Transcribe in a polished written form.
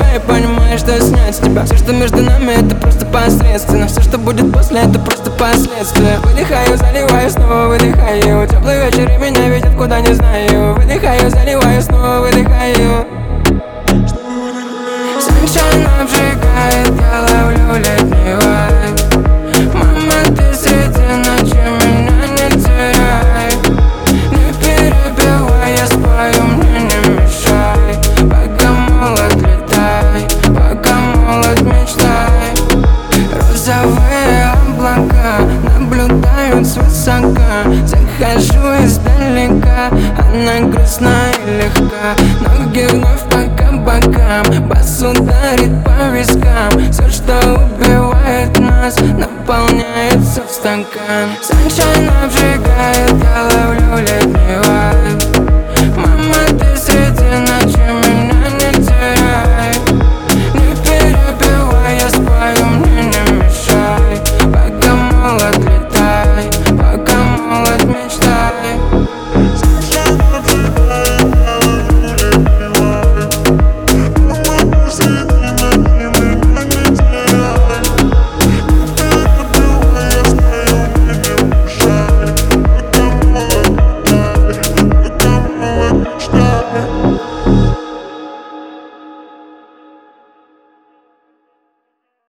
себя и понимаешь, что снять с тебя. Все, что между нами, это просто посредственно. Все, что будет после, это просто последствия. Выдыхаю, заливаю, снова выдыхаю. Теплый вечер и меня ведет куда не знаю. Выдыхаю, заливаю, снова выдыхаю. Sunshine обжигает, я ловлю летний вайб. Мама, ты среди ночи меня не теряй. Не перебивай, я спою, мне не мешай. Пока молод, летай, пока молод, мечтай. Розовые облака наблюдают свысока. Захожу издалека, она грустна и легка. Ноги вновь по кабакам, бас ударит по вискам. Все, что убивает нас, наполняется в стакан. Sunshine обжигает.